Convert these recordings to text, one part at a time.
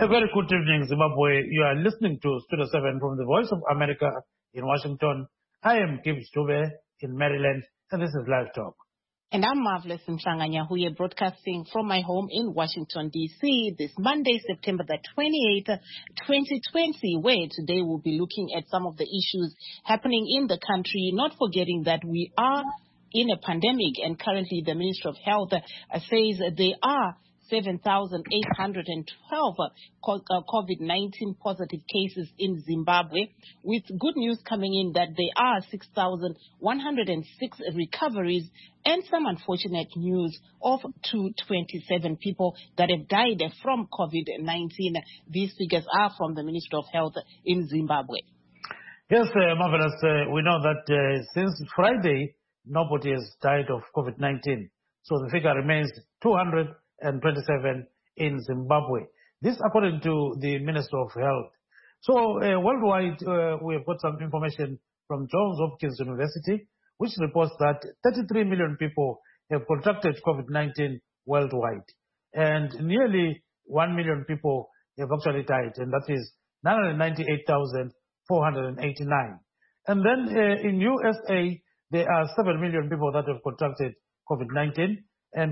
A very good evening, Zimbabwe. You are listening to Studio 7 from the Voice of America in Washington. I am Gibbs Dube in Maryland, and this is Live Talk. And I'm Marvelous Mshanganyahuye, broadcasting from my home in Washington, D.C. this Monday, September the 28th, 2020, where today we'll be looking at some of the issues happening in the country, not forgetting that we are in a pandemic, and currently the Ministry of Health says there are 7,812 COVID-19 positive cases in Zimbabwe, with good news coming in that there are 6,106 recoveries and some unfortunate news of 227 people that have died from COVID-19. These figures are from the Ministry of Health in Zimbabwe. Yes, Marvelous. We know that since Friday, nobody has died of COVID-19. So the figure remains 227 in Zimbabwe. This according to the Minister of Health. So worldwide, we have got some information from Johns Hopkins University, which reports that 33 million people have contracted COVID-19 worldwide. And nearly 1 million people have actually died, and that is 998,489. And then in USA, there are 7 million people that have contracted COVID-19, and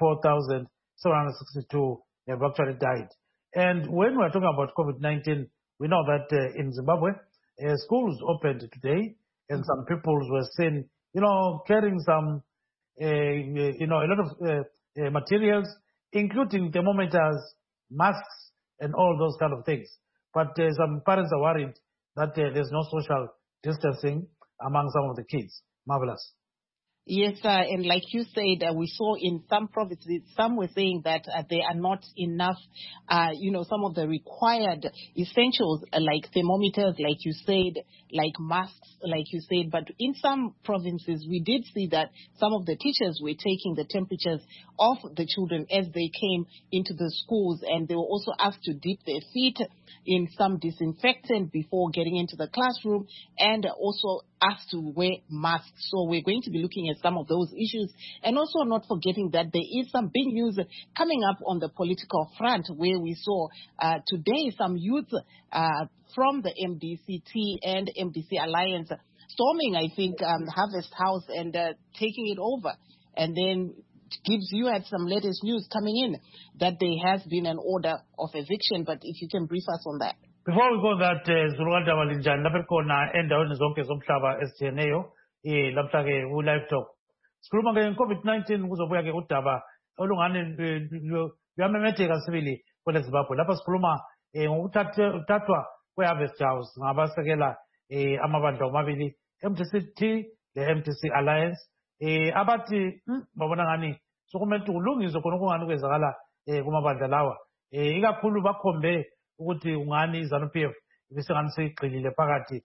204,762 have actually died. And when we're talking about COVID-19, we know that in Zimbabwe, schools opened today, and some people were seen, carrying some, a lot of materials, including thermometers, masks, and all those kind of things. But some parents are worried that there's no social distancing among some of the kids. Marvelous. Yes, and like you said, we saw in some provinces, some were saying that there are not enough, some of the required essentials like thermometers, like you said, like masks, like you said. But in some provinces, we did see that some of the teachers were taking the temperatures of the children as they came into the schools, and they were also asked to dip their feet in some disinfectant before getting into the classroom, and also asked to wear masks. So we're going to be looking at some of those issues, and also not forgetting that there is some big news coming up on the political front, where we saw today some youth from the MDCT and MDC Alliance storming, I think, Harvest House and taking it over. And then Gibbs, you had some latest news coming in that there has been an order of eviction, but if you can brief us on that. Before we go that, Zulukanda Walinjani, lapha khona endaweni zonke zomhlaba ezitshiyeneyo, lapha ke uLive Talk. Sikhuluma ke COVID-19 kuzobuya ke udaba olungani luyamemetheka sibili kwele Zimbabwe. Lapha sikhuluma ngokuthathwa kwe-Harvest House ngabasekela amabandla omabili, MDCT le-MDC Alliance. Abathi babona ngani sokumele kulungiswe khona okungani kwenzakala kumabandla lawa. Ikakhulu bakhombe ukuthi ungani iZANU-PF ibisengani seyigxilile phakathi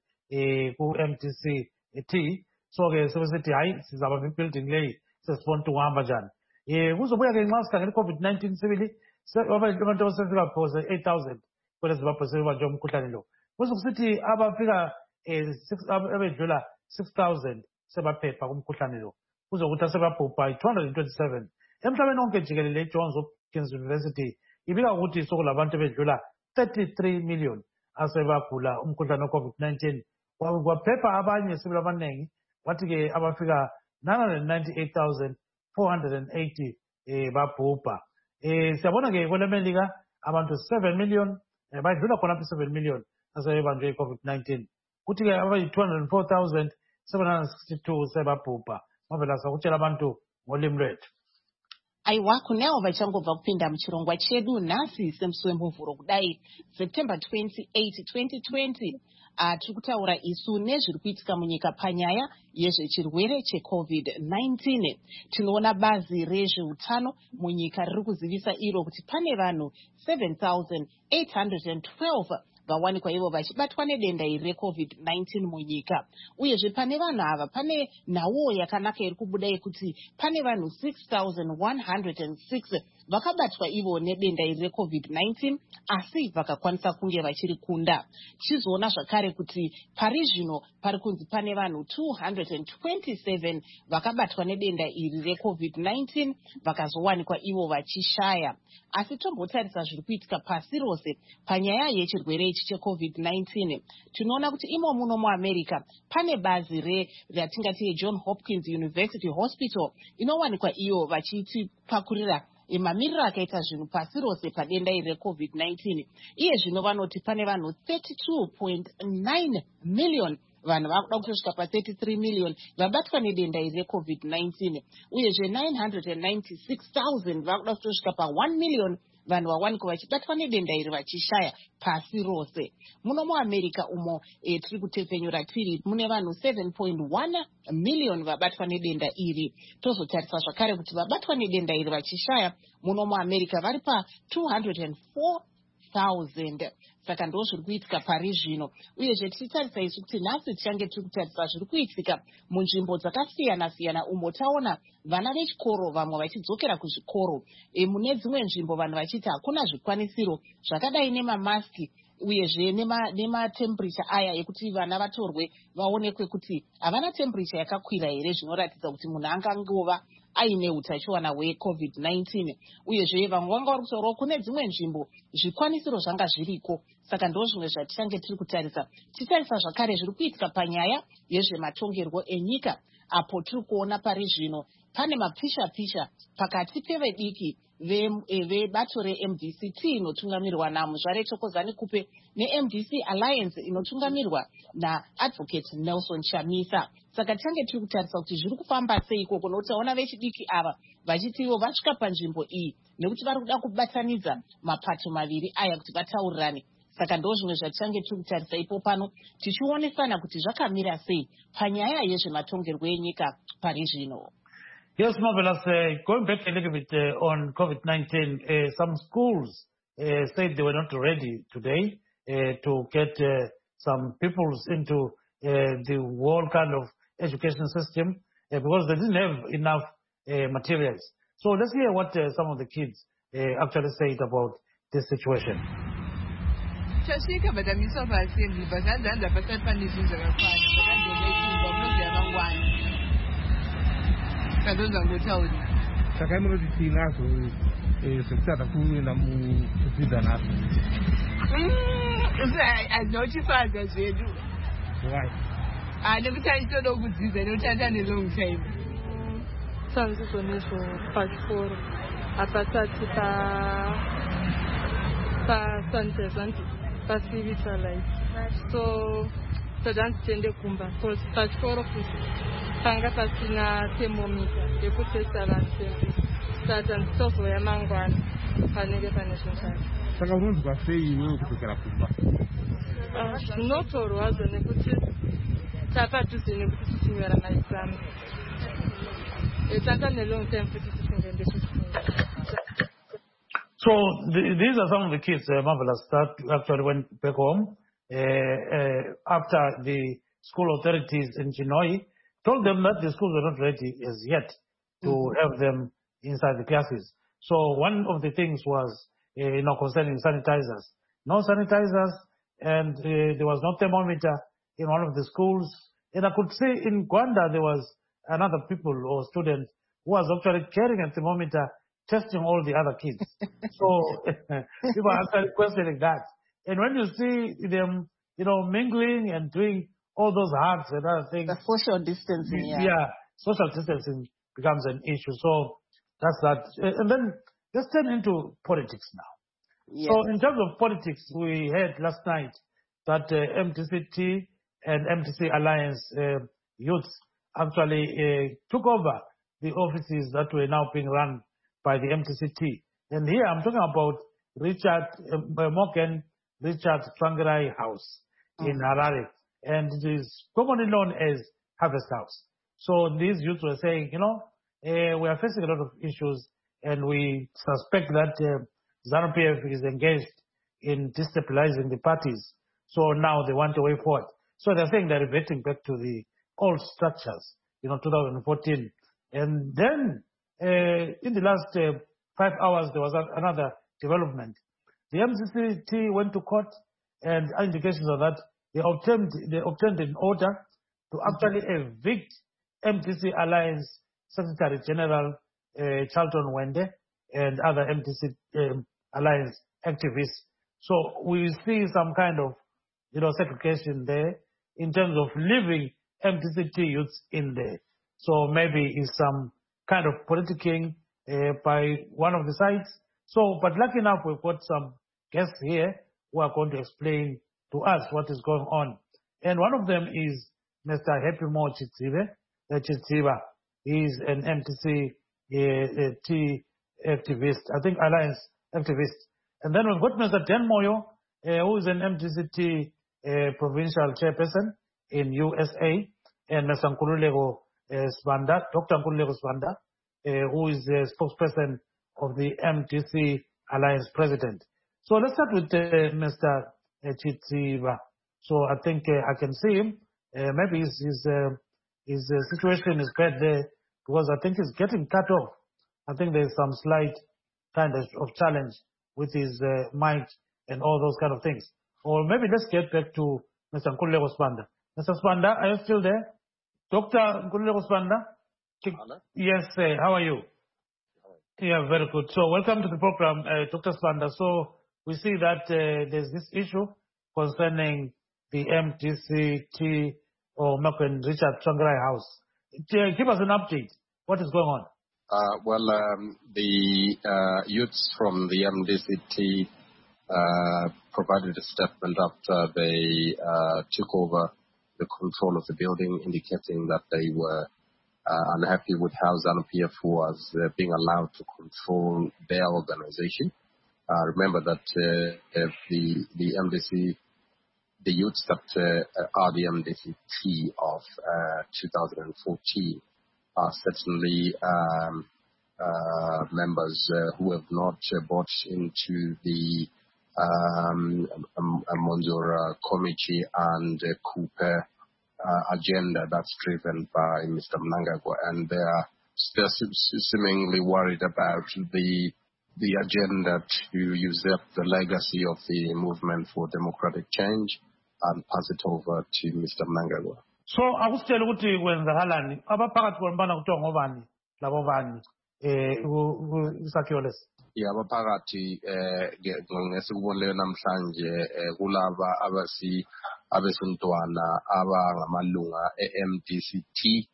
ku-MDC-T. So ke sebesithi hayi sizaba building leyi sesifuna ukuhamba njani. Kuzobuya ke nxa sikhangela i-COVID-19 sibili abantu abasefika phose 8,000 kwele Zimbabwe sebebanjwe umkhuhlane lo. Kuzokusithi abafika abedlula 6,000 sebaphepha kumkhuhlane lo. Kuzokuthi asebabhubha 227. Emhlabeni wonke jikelele iJohns Hopkins University ibika ukuthi sokulabantu bedlula 33 million asebagula umkhuhlane we-COVID-19. Kwaphepha abanye sibili abaningi, wathi ke abafika 998,480 babhubha. Siyabona ke kwelemelika abantu 7 million badlula khonapha 7 million asebebanjwe i-COVID-19. Kuthi ke abayi-204,762 sebabhubha. Mavela sakutshela abantu ngolimi lwethu. Aiwaku nao vachangobva kupinda muchirongwa chedu nhasi semusi wemuvhuro kudai September 28, 2020. Tiri kutaura isu nezviri kuitika munyika panyaya yezvechirwere cheCovid-19. Tinoona bazi rezveutano munyika riri kuzivisa iro kuti pane vanhu 7,812 vawanikwa ivo vachibatwa nedenda iri reCovid-19 munyika. Uyezve pane vanhu ava pane nhauwo yakanaka iri kubuda yekuti pane vanhu 6,106 vakabatwa ivo nedenda iri reCovid-19 asi vakakwanisa kunge vachirikunda. Tichizoona zvakare kuti pari zvino pari kunzi pane vanhu 227 vakabatwa nedenda iri reCovid-19 vakazowanikwa ivo vachishaya. Asi tombotarisa zviri kuitika pasi rose panyaya yechirwere ichi cheCovid-19. Tinoona kuti imo muno muAmerica pane bazi ratingati John Hopkins University Hospital inowanikwa iyo vachitipakurira mamiriro akaita zvinhu pasi rose padenda iri reCovid-19. Iye zvino vanoti pane vanhu 32.9 million vanhu vakuda kutosvika pa33 million vabatwa nedenda iri reCovid-19, uyezve 996,000 vakuda kutosvika pa1 million vanhu vawanikwa vachibatwa nedenda iri vachishaya pasi rose. Muno muAmerica umo tiri kutepfenyura tiri mune vanhu 7.1 million vabatwa nedenda iri. Tozotarisa zvakare kuti vabatwa nedenda iri vachishaya muno muAmerica vari pa 204,000. Saka ndo zviri kuitika pari zvino, uyezve tichitarisa isu kuti nhasi tichange tiri kutarisa zviri kuitika munzvimbo dzakasiyana-siyana umo taona vana vechikoro vamwe vachidzokera kuzvikoro. Mune dzimwe nzvimbo vanhu vachiti hakuna zvikwanisiro zvakadai nemamaski uyezve nematemperature aya ekuti vana vatorwe vaonekwe kuti havana temperature yakakwira here, zvinoratidza kuti munhu angangova aine utachiwana hweCovid-19. Uyezve vamwe vanga vari kutaurawo kune dzimwe nzvimbo zvikwanisiro zvanga zviriko. Saka ndo zvimwe zvatichange tiri kutarisa. Titarisa zvakare zviri kuitika panyaya yezvematongerwo enyika, apo tiri kuona pari zvino pane mapisha-pisha pakati pevediki vebato reMDCT inotungamirwa naMuzvare Thokozani Kupe neMDC Alliance inotungamirwa naAdvocate Nelson Chamisa. Saka tichange tiri kutarisa kuti zviri kufamba seiko, nokuti taona vechidiki ava vachiti ivo vasvika panzvimbo iyi nekuti vari kuda kubatanidza mapato maviri aya kuti vataurirane. Saka ndo zvimwe zvatichange tiri kutarisa ipo pano tichionesana kuti zvakamira sei panyaya yezvematongerwo enyika pari zvino. Yes, Marvelous. Going back a little bit on COVID-19, some schools said they were not ready today to get some peoples into the whole kind of education system because they didn't have enough materials. So let's hear what some of the kids actually said about this situation. Chashika badamiswa pa assembly bazanza pasapha nizizwe kakhulu bakanje abangwane kadonza ngothawu saka imwe zitinazo sekutsata kuenda muzvidza nazo anochisadza zvedu nekuti achitoda kudzidza nekuti atane long time sanzizo nezvo pachikoro hapasati pasanitizanti pasivitalize so tadanditende kumba pachikoro futi panga pasina thermometer yekutesta vanhu saka nditozoya mangwana panenge pane zvinhu saka unonzwa sei iwewe kudzokera kumba? Zvinotorwazvo nekuti tapadhuze nekuti tichinyora maexam tanga nelong time futi tisingaende kuchikoro. So these are some of the kids, Marvelous, that actually went back home after the school authorities in Chinhoyi told them that the schools were not ready as yet to have them inside the classes. So one of the things was, concerning sanitizers. No sanitizers, and there was no thermometer in one of the schools. And I could see in Gwanda there was another people or student who was actually carrying a thermometer, testing all the other kids. So people are actually questioning that. And when you see them, mingling and doing all those hugs and other things. The social distancing, yeah. Social distancing becomes an issue. So that's that. And then let's turn into politics now. Yes. So in terms of politics, we heard last night that MTCT and MTC Alliance youths actually took over the offices that were now being run by the MTCT. And here I'm talking about Morgan Richard Tsvangirai House in Harare. And it is commonly known as Harvest House. So these youths were saying, we are facing a lot of issues and we suspect that ZANU-PF is engaged in destabilizing the parties. So now they want a way forward. So they're saying they're reverting back to the old structures, 2014. And then in the last 5 hours, there was another development. The MDC-T went to court, and indications are that they obtained an order to actually evict MDC Alliance Secretary General Charlton Wende and other MDC Alliance activists. So we see some kind of, segregation there in terms of leaving MDC-T youths in there. So maybe it's some kind of politicking by one of the sides. So, but lucky enough, we've got some guests here who are going to explain to us what is going on. And one of them is Mr. Happy Mo Chitsiba. He's an MDC-T activist, I think Alliance activist. And then we've got Mr. Dan Moyo, who is an MDC-T provincial chairperson in USA, and Mr. Nkululeko Sibanda, Dr. Nkululeko Sibanda, who is the spokesperson of the MDC Alliance president. So let's start with Mr. Chitsiba. So I think I can see him. Maybe his situation is bad there because I think he's getting cut off. I think there's some slight kind of challenge with his mic and all those kind of things. Or maybe let's get back to Mr. Nkululeko Sibanda. Mr. Sibanda, are you still there? Dr. Nkululeko Sibanda? Yes, how are you? Yeah, very good. So welcome to the program, Dr. Sibanda. So we see that there's this issue concerning the MDC-T or Malcolm Richard Tsvangirai House. Give us an update. What is going on? The youths from the MDC-T provided a statement after they took over the control of the building, indicating that they were unhappy with how ZANU-PF was being allowed to control their organization. Remember that the MDC, the youths that are the MDC-T of 2014 are certainly members who have not bought into the Monzora Committee and Cooper agenda that's driven by Mr. Mnangagwa, and they are seemingly worried about the agenda to usurp the legacy of the movement for democratic change and pass it over to Mr. Mnangagwa. So akusitshela ukuthi kwenzakalani abaphakathi kwembana kuthiwa ngobani labo bani isakhiwo lesi? Abaphakathi ngesikubonile namhlanje kulaba abesintwana abangamalunga e-MDC-T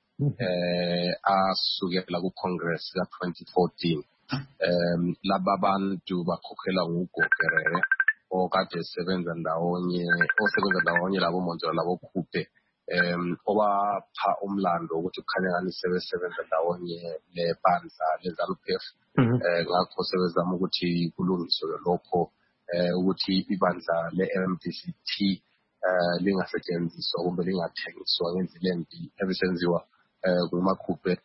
asukela ku-Congress ka-2014. Laba bantu bakhokhela nguGogerere okade osebenza ndawonye labo Monzora labo Khuphe obapha umlando ukuthi kukhanya ngani sebesebenza ndawonye lebandla le-ZANU-PF. Ngakho sebezama ukuthi kulungiswe lokho ukuthi ibandla le-MDC-T lingasetshenziswa kumbe lingathengiswa ngendlela embi ebisenziwa nguMakhuphe.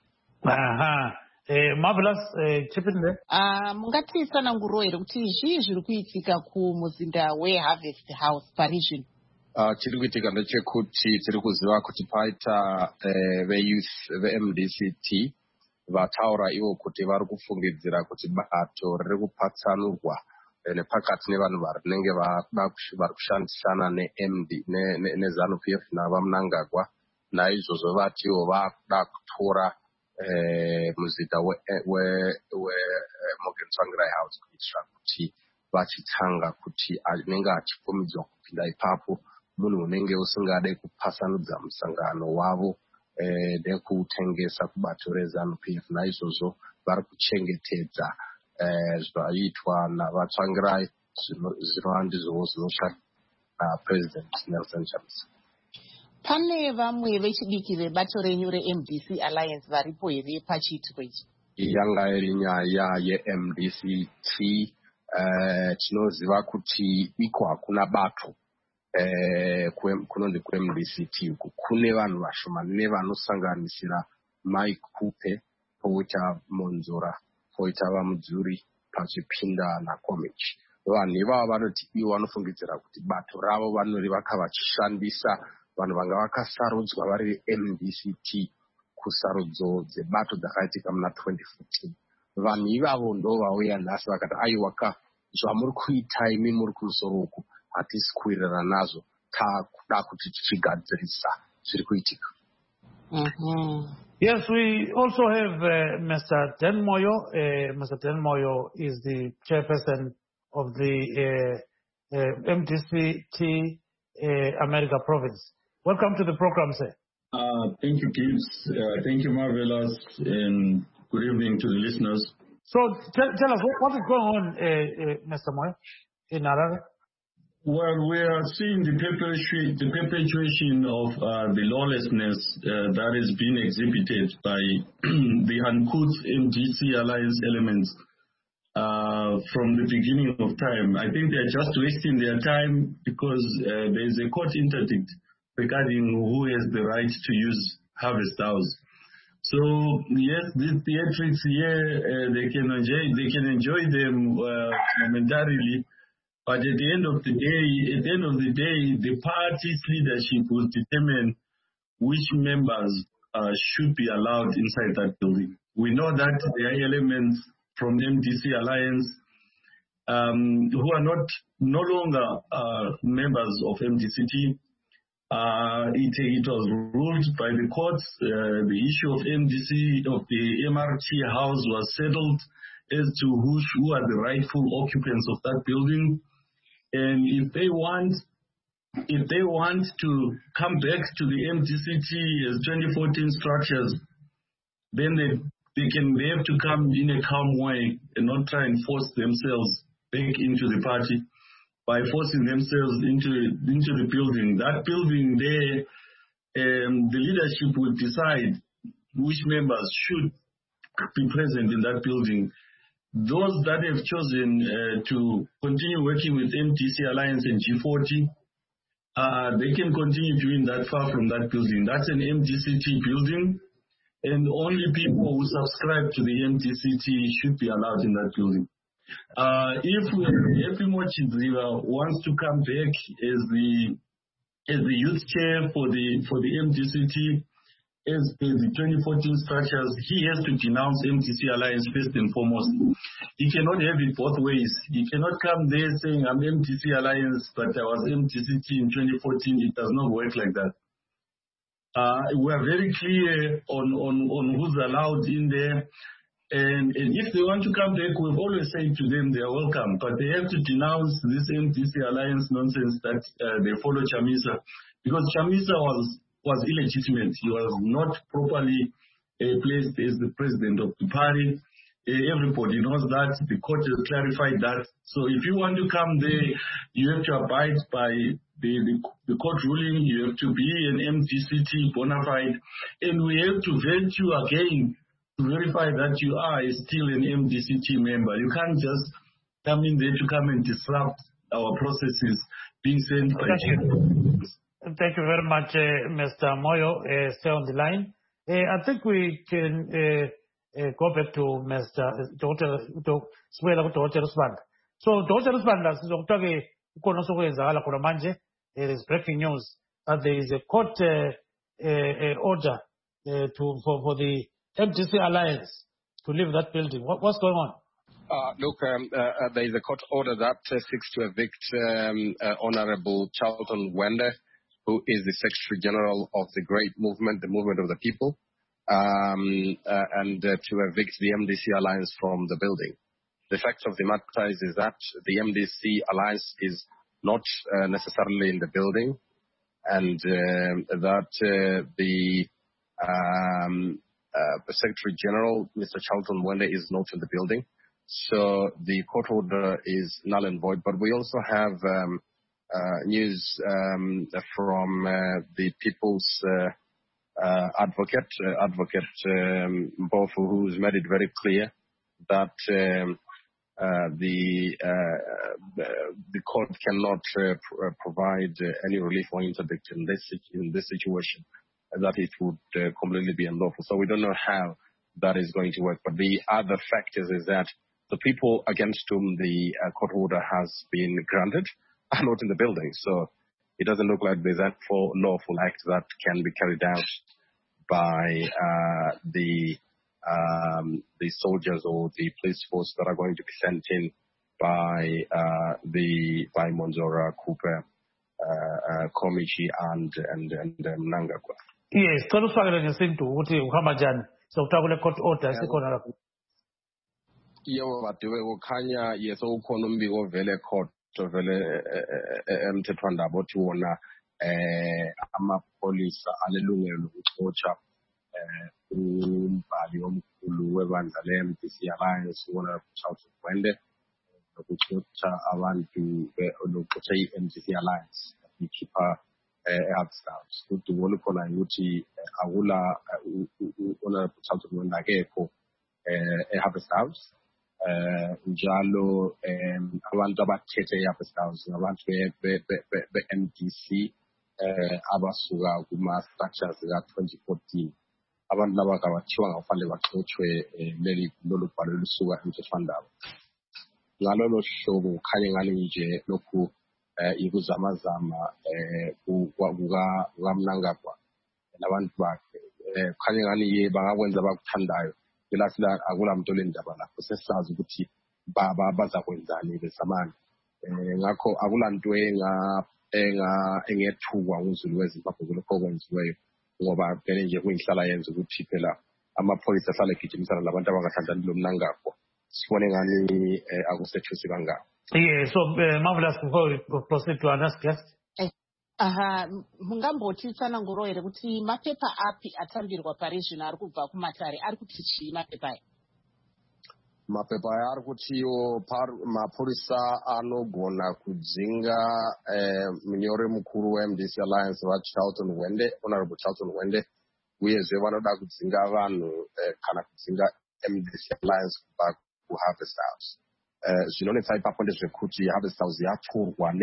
Marvelous, chip in there. Mungati sana nguroere kuti zvii zviri kuitika kumuzinda weHarvest House paRegion? Chiri kuitika ndechekuti tiri kuziva kuti paita veyouth veMDC-T vataura ivo kuti vari kufungidzira kuti bato riri kupatsanurwa nepakati nevanhu vanenge vari kushandisana neZANU-PF navaMnangagwa. Naizvozvo vatiwo vakuda kutora muzinda weMorgan Tsvangirai House kuitira kuti vachitsanga kuti anenge achifumidzwa kupinda ipapo munhu unenge usingade kupasanudza musangano wavo nekutengesa kubato reZANU-PF. Naizvozvo vari kuchengetedza zvaitwa navaTsvangirai zvinova zvinoshanda naPresident Nelson Chamisa. Pane vamwe vechidiki vebato renyu reMDC Alliance varipo here pachiitiko ichi? Yanga iri nyaya yeMDC-T. Tinoziva kuti iko hakuna bato kunonzi kuMDC-T uku kune vanhu vashomani nevanosanganisira Mike Kupe, poita Monzora, poita vaMudzuri pachipinda naKomichi. Vanhu ivava vanoti ivo vanofungidzira kuti bato ravo vanorivaka vachishandisa vanhu vanga vakasarudzwa vari MDC-T kusarudzo dzebato dzakaitika muna 2014. vanhu ivavo ndo vauya nhasi vakati aiwaka zvamuri kuita imi muri kumusoro uku hatisi kuwirirana nazvo takuda kuti tichigadzirisa zviri kuitika. Yes, we also have Mr. Dan Moyo. Mr. Dan Moyo is the chairperson of the MDCT America province. Welcome to the program, sir. Thank you, Gibbs. Thank you, Marvelous, and good evening to the listeners. So tell us, what is going on, Mr. Moyo, in Harare? Well, we are seeing the perpetuation of the lawlessness that is being exhibited by the uncouth MDC alliance elements from the beginning of time. I think they're just wasting their time because there is a court interdict regarding who has the right to use harvest house. So yes, these theatrics here, they can enjoy them momentarily. But at the end of the day, the party's leadership will determine which members should be allowed inside that building. We know that there are elements from MDC Alliance who are no longer members of MDCT. It was ruled by the courts. The issue of MDC, of the MRT house was settled as to who are the rightful occupants of that building. And if they want to come back to the MDCT as 2014 structures, then they have to come in a calm way and not try and force themselves back into the party by forcing themselves into the building. That building there, the leadership will decide which members should be present in that building. Those that have chosen to continue working with MDC Alliance and G40, they can continue doing that far from that building. That's an MDCT building, and only people who subscribe to the MDCT should be allowed in that building. If Mochidziva wants to come back as the youth chair for the MDCT, as the 2014 structures, he has to denounce MDC Alliance first and foremost. He cannot have it both ways. He cannot come there saying, I'm MDC Alliance, but I was MDCT in 2014. It does not work like that. We are very clear on who's allowed in there. And if they want to come back, we've always said to them they are welcome, but they have to denounce this MDC Alliance nonsense that they follow Chamisa, because Chamisa was illegitimate. He was not properly placed as the president of the party. Everybody knows that. The court has clarified that. So if you want to come there, you have to abide by the court ruling. You have to be an MDCT bona fide. And we have to vet you again to verify that you are still an MDCT member. You can't just come in there to come and disrupt our processes being sent by Thank you very much, Mr. Moyo. Stay on the line. I think we can go back to Mr. Dr. Rusband. So, Dr. Rusband, there is breaking news that there is a court order for the MDC Alliance to leave that building. What's going on? Look, there is a court order that seeks to evict Honorable Charlton Wende, who is the Secretary General of the Great Movement, the Movement of the People, and to evict the MDC Alliance from the building. The fact of the matter is that the MDC Alliance is not necessarily in the building, and that the Secretary General, Mr. Charlton Wende, is not in the building. So the court order is null and void. But we also have news from the People's Advocate Mpofu, who's made it very clear that the court cannot provide any relief or interdict in this situation, that it would completely be unlawful. So we don't know how that is going to work. But the other factors is that the people against whom the court order has been granted are not in the building. So it doesn't look like there's that lawful act that can be carried out by the the soldiers or the police force that are going to be sent in by Monzora, Cooper, Komichi and Mnangagwa. Yes, cela usifakele ngesintu ukuthi uhamba njani sokuthiwa kule court order sikhona lapho. Yebo badiwe kukhanya yeso ukhona umbiko ovele court ovele emthethwandaba othi wona amapolisa alelungelo lokuxotsha umbhali omkhulu webandla le-MDC Alliance wona South Wende nokuxotsha abantu lokuxotsha i-MDC Alliance ikhipha eHubstars ukuthi wona khona ukuthi akula Honorable South Wende akekho eHubstars njalo abantu abathethe eHubstars ngabantu be-MDC abasuka kuma-structures ka-2014 abantu laba kabathiwa ngafanele baxoxwe lolu bhalo lusuka emthethwandaba ngalolo hlobo kukhanye ngani nje lokhu ikuzamazama kukaMnangagwa nabantu bakhe kukhanye ngani bangakwenza abakuthandayo phela akula muntu olendaba lapho sesazi ukuthi bazakwenzani bezamani ngakho akulanto engethukwa nguzulu weZimbabwe kulokho okwenziweyo ngoba phela nje kuyinhlala yenza ukuthi phela amaphoyisa ahlale egijimisana labantu abangathandani lo Mnangagwa sibone ngani akusethusi kangako. Yeah, so marvelous before we proceed to our next guest. Mungambotisana ngoroyere kuti mapepa api atambirwa parizvino ari kubva kumatare ari kuti chii mapepa aya? Mapepa aya ari kutiwo mapurisa anogona kudzinga munyori mukuru weMDC Alliance vaCharlton Wende, Honorable Charlton Wende, uyezve vanoda kudzinga vanhu kana kudzinga MDC Alliance kubva kuHarvest House. Zvinonetsa ipapo ndezvekuti Harvest House yatorwa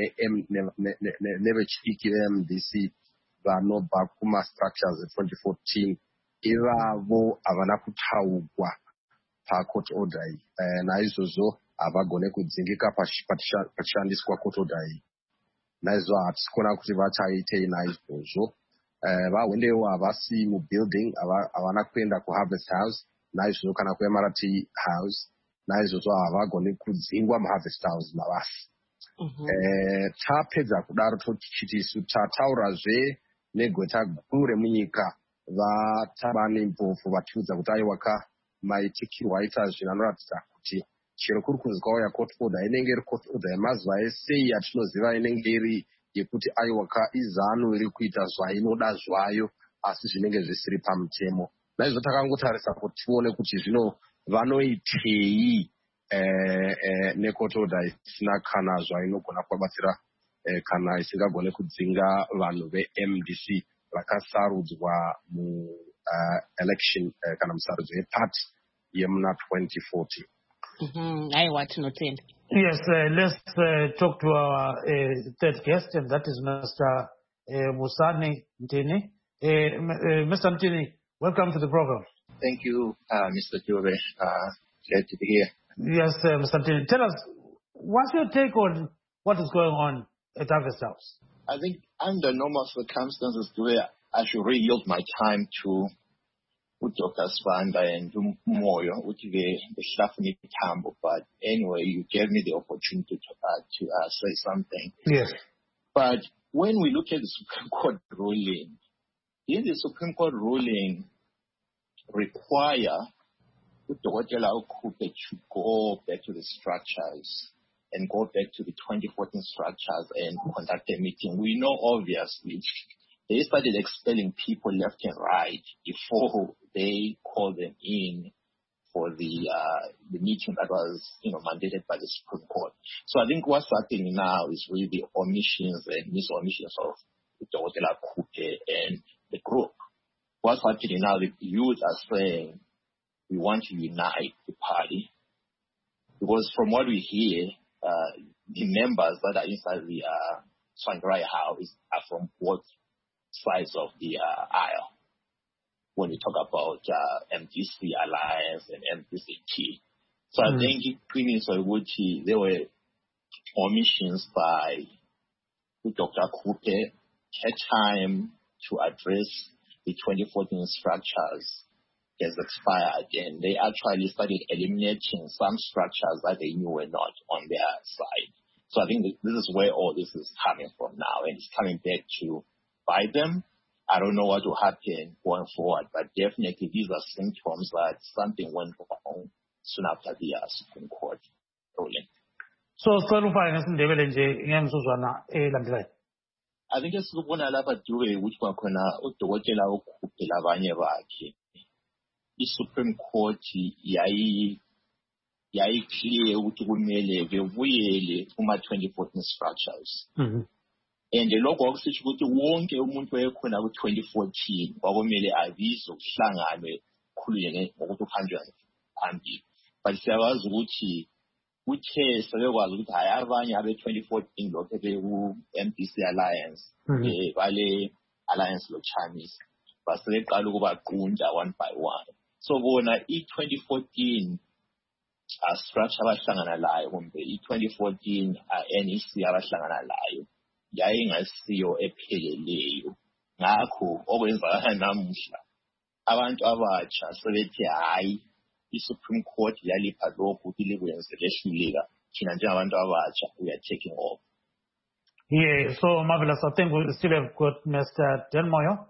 nevechidiki veMDC vanobva kuma-structures e2014 ivavo havana kutaurwa pacourt order iyi naizvozvo havagone kudzingika pachishandiswa court order iyi naizvozvo hatisi kuona kuti vachaitei naizvozvo vaHwendewo havasi mubuilding havana kuenda kuHarvest House naizvozvo kana kuMRT House naizvozvo havagone kudzingwa muHarvest House mavasi. Tapedza kudaro tochitisu tataurazve negweta guru remunyika vatabani mpofu vatiudza kuti aiwaka maitikirwo aita zvinhu anoratidza kuti chero kuri kunzi kwauya court order inenge iri court order yemazuva esei yatinoziva inenge iri yekuti aiwaka izano iri kuita zvainoda zvayo asi zvinenge zvisiri pamutemo. Naizvozvo takangotarisa kuti tione kuti zvino vanoitei necourt order isina kana zvainogona kuvabatsira kana isingagone kudzinga vanhu veMDC vakasarudzwa mu-election kana musarudzo yeparty yemuna 2014. Aiwa tinotenda. Yes, let's talk to our third guest, and that is Mr. Musani Mtini. Mr. Mtini, welcome to the program. Thank you, Mr. Dube. Glad to be here. Yes, Mr. Mtini, tell us, what's your take on what is going on at Harvest House? I think under normal circumstances, I should really yield my time to Dr. Sibanda and Moyo, which the Shlafni Tambo. But anyway, you gave me the opportunity to say something. Yes. But when we look at the Supreme Court ruling, in the Supreme Court ruling require Dr. Kupe to go back to the structures and go back to the 2014 structures and conduct a meeting. We know obviously they started expelling people left and right before they called them in for the meeting that was mandated by the Supreme Court. So I think what's happening now is really the omissions and mis-omissions of Dr. Kupe and the group. What's happening now, the youth are saying we want to unite the party. Because from what we hear, the members that are inside the Tsvangirai House are from both sides of the aisle. When we talk about MDC Alliance and MDCT. So I think there were omissions by Dr. Kupe, had time to address the 2014 structures has expired, and they actually started eliminating some structures that they knew were not on their side. So I think this is where all this is coming from now, and it's coming back to bite them. I don't know what will happen going forward, but definitely these are symptoms that something went wrong soon after the Supreme Court ruling. So sicela ngesindebele nje ngemizuzwana elandelayo. I think esikubona lapha Dube ukuthi kwakhona udokotela okhuphela abanye bakhe. I-Supreme Court yayi clear ukuthi kumele bebuyele kuma-2014 structures. And lokho kwakusitsho ukuthi wonke umuntu wayekhona ku-2014 kwakumele abizwe kuhlanganwe kukhulunywe ngokuthi uhanjwe phambili. But siyakwazi ukuthi kuthe sebekwazi ukuthi hayi abanye abe-2014 lokho beku-MDC Alliance bale Alliance lo-Chamisa basebeqala ukubaqunta one by one. So bona i-2014 structure abahlangana layo kumbe i-2014 NEC abahlangana layo yayingasiyo epheleleyo. Ngakho okwenzakala namuhla abantu abatsha sebethi hayi i-Supreme Court yalipha lokhu ukuthi likwenze lehluleka thina njengabantu abatsha we are taking off. Yeah, so marvelous. I think we still have got Mr. Denmoyo.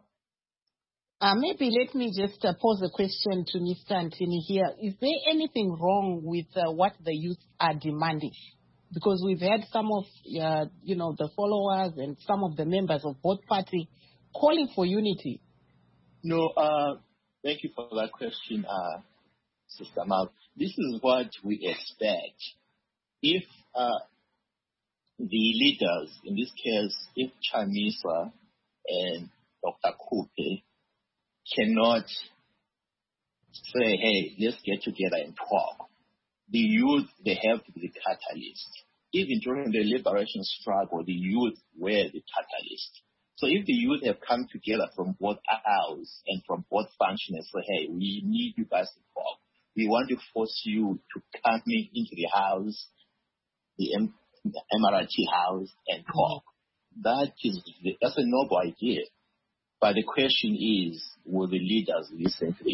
Maybe let me just pose a question to Mr. Antini here. Is there anything wrong with what the youth are demanding? Because we've had some of, the followers and some of the members of both parties calling for unity. No, thank you for that question, Sister Mal. This is what we expect. If the leaders, in this case, if Chamisa and Dr. Kupe cannot say, hey, let's get together and talk, the youth, they have to be the catalyst. Even during the liberation struggle, the youth were the catalyst. So if the youth have come together from both aisles and from both functions and say, hey, we need you guys to talk. We want to force you to come into the house, the MRT house, and talk. That's a noble idea. But the question is, will the leaders listen to the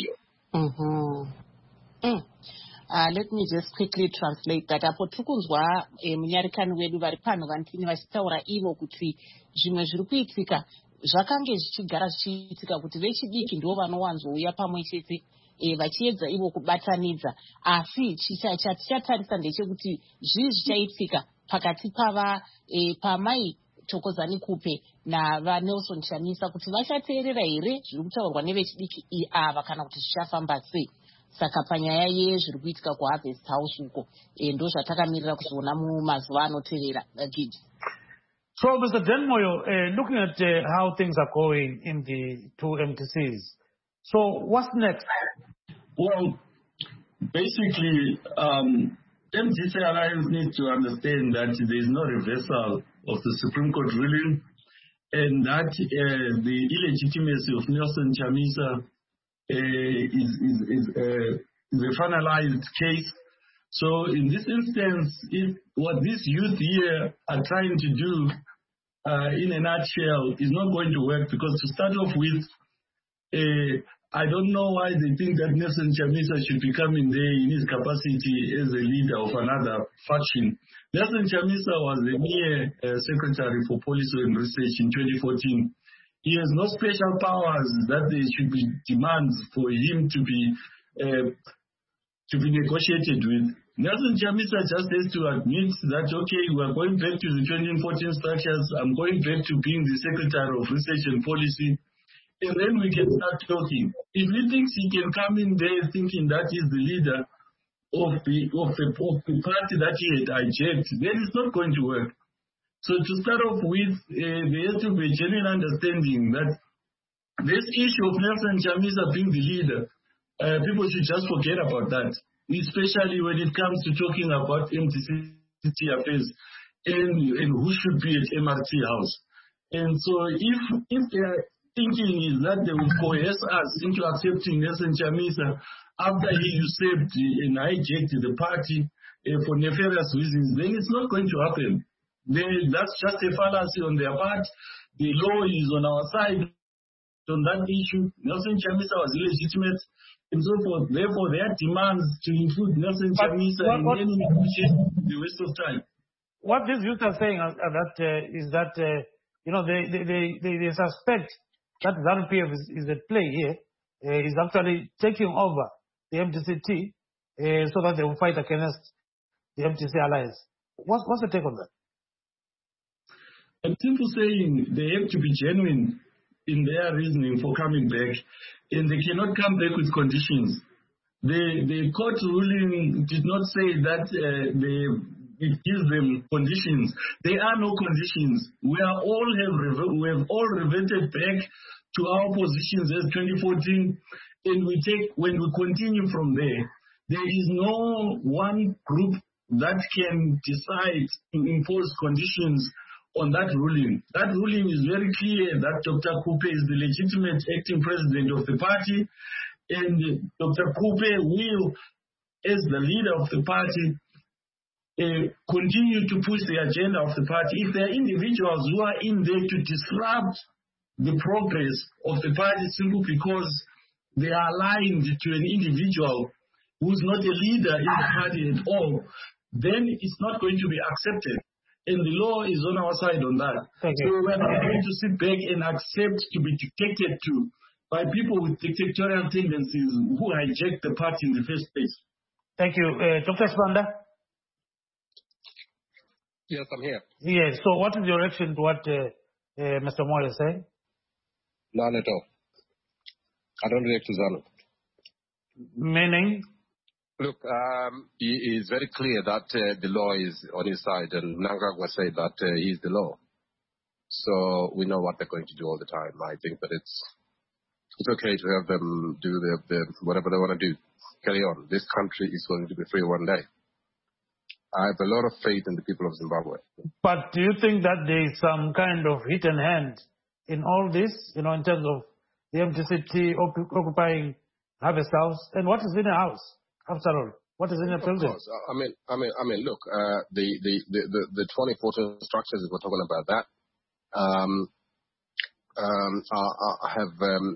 youth? Let me just quickly translate that. Apo tukunzwa munyarikani wedu vari pano vantini vachitaura ivo kuti zvimwe zviri kuitika zvakange zvichigara zvichiitika kuti vechidiki ndo vanowanzouya pamwe chete vachiedza ivo kubatanidza, asi chatichatarisa ndechekuti zvii zvichaitika pakati pamai Thokozani Kupe naVaNelson Chamisa kuti vachateerera here zviri kutaurwa nevechidiki ava kana kuti zvichafamba sei. Saka panyaya yezviri kuitika kuHarvest House uko ndo zvatakamirira kuzoona mumazuva anotevera. So, Mr. Denmoyo, looking at how things are going in the two MDCs, so what's next? Well, basically, MDC Alliance needs to understand that there is no reversal of the Supreme Court ruling, and that the illegitimacy of Nelson Chamisa is a finalized case. So in this instance, what these youth here are trying to do in a nutshell is not going to work, because to start off with, I don't know why they think that Nelson Chamisa should be coming there in his capacity as a leader of another faction. Nelson Chamisa was the mere Secretary for Policy and Research in 2014. He has no special powers that there should be demands for him to be negotiated with. Nelson Chamisa just has to admit that, okay, we are going back to the 2014 structures, I'm going back to being the Secretary of Research and Policy, and then we can start talking. If he thinks he can come in there thinking that he's the leader of the party that he had hijacked, then it's not going to work. So to start off with, there has to be a genuine understanding that this issue of Nelson Chamisa being the leader, people should just forget about that, especially when it comes to talking about MDC affairs and who should be at MRT House. And so if their thinking is that they will coerce us into accepting Nelson Chamisa after he usurped and hijacked the party for nefarious reasons, then it's not going to happen. That's just a fallacy on their part. The law is on our side on that issue. Nelson Chamisa was illegitimate. and so forth. Therefore, their demands to include Nelson Chamisa in any negotiation is a waste of time. What these youth are saying is that they suspect that ZANU-PF is at play here, is actually taking over the MDCT so that they will fight against the MTC alliance. What's the take on that? I'm simply saying they have to be genuine in their reasoning for coming back, and they cannot come back with conditions. The court ruling did not say that it gives them conditions. There are no conditions. We have all reverted back to our positions as 2014, and when we continue from there, there is no one group that can decide to impose conditions on that ruling. That ruling is very clear that Dr. Kupe is the legitimate acting president of the party, and Dr. Kupe will, as the leader of the party, continue to push the agenda of the party. If there are individuals who are in there to disrupt the progress of the party simply because they are aligned to an individual who's not a leader in the party at all, then it's not going to be accepted. And the law is on our side on that. So we're not going to sit back and accept to be dictated to by people with dictatorial tendencies who hijack the party in the first place. Thank you. Dr. Sibanda? Yes, I'm here. Yes. So what is your reaction to what Mr. Moore is saying? None at all. I don't react to ZANU. Meaning? Look, it's very clear that the law is on his side, and Mnangagwa said that he's the law. So we know what they're going to do all the time. I think that it's okay to have them do their whatever they want to do. Carry on. This country is going to be free one day. I have a lot of faith in the people of Zimbabwe. But do you think that there is some kind of hidden hand in all this, in terms of the MDCT occupying Harvest House? And what is in a house, after all? What is in a building? Of course. I mean, look, the 2014 structures, if we're talking about that, I have,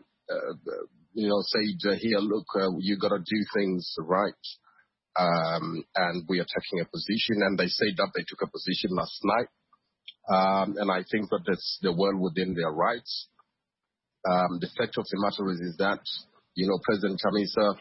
said here, look, you got to do things right. And we are taking a position, and they say that they took a position last night. And I think that they're well within their rights. The fact of the matter is that, President Chamisa